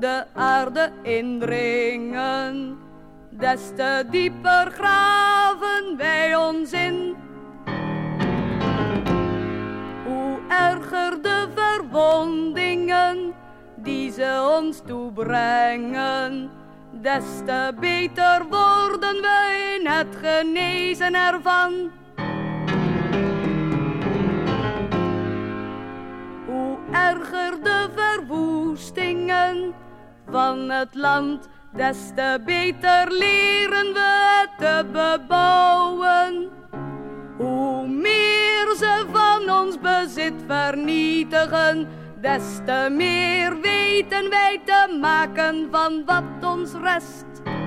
de aarde indringen, des te dieper graven wij ons in. Hoe erger de verwondingen die ze ons toebrengen, des te beter worden we in het genezen ervan. Hoe erger de verwoestingen van het land, des te beter leren we het te bebouwen. Hoe meer ze van ons bezit vernietigen, des te meer weten wij te maken van wat ons rest.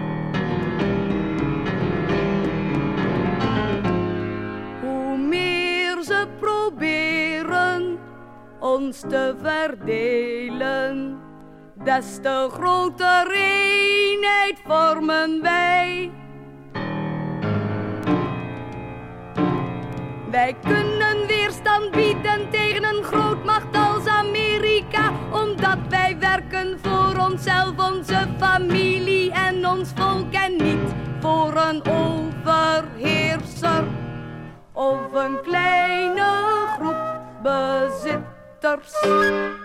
Hoe meer ze proberen ons te verdelen, des te groter eenheid vormen wij. Wij kunnen weerstand bieden tegen een grootmacht als Amerika, omdat wij werken voor onszelf, onze familie en ons volk en niet voor een overheerser of een kleine groep bezitters.